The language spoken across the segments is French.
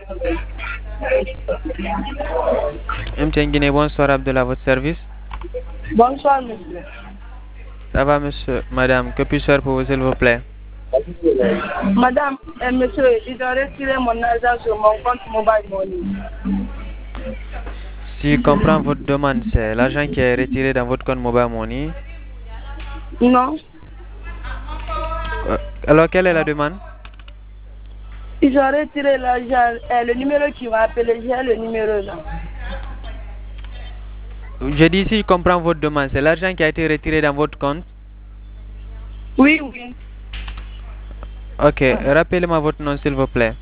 MTN Guinée, bonsoir Abdullah, à votre service. Bonsoir, monsieur. Ça va, monsieur, madame, que puis-je faire pour vous, s'il vous plaît? Madame et monsieur, ils ont retiré mon argent sur mon compte mobile money. Si je comprends votre demande, c'est l'argent qui est retiré dans votre compte mobile money. Non. Alors, quelle est la demande? Ils ont retiré l'argent. Le numéro qui m'a appelé, j'ai le numéro là. Je dis si je comprends votre demande, c'est l'argent qui a été retiré dans votre compte? Oui, oui. Ok, rappelez-moi votre nom, s'il vous plaît.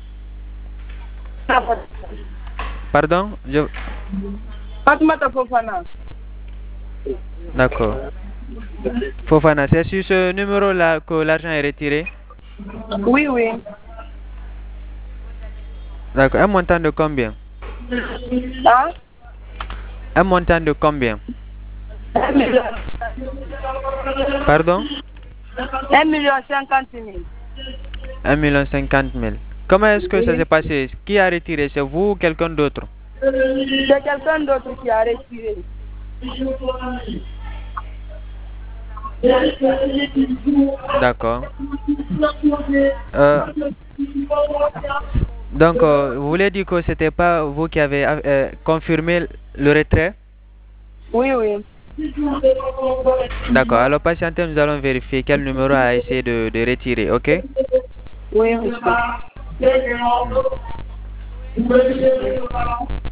Pardon? Fatoumata Fofana. D'accord. Fofana, c'est sur ce numéro-là que l'argent est retiré? Oui, oui. D'accord. Un montant de combien? Hein? Un montant de combien? 1 million. Pardon? 1,50 million. 1,50 million. Comment est-ce que ça Oui. s'est passé? Qui a retiré? C'est vous ou quelqu'un d'autre? C'est quelqu'un d'autre qui a retiré. D'accord. Donc, vous voulez dire que c'était pas vous qui avez confirmé le retrait? Oui, oui. D'accord. Alors, patientez, nous allons vérifier quel numéro a essayé de retirer, ok? Oui, monsieur.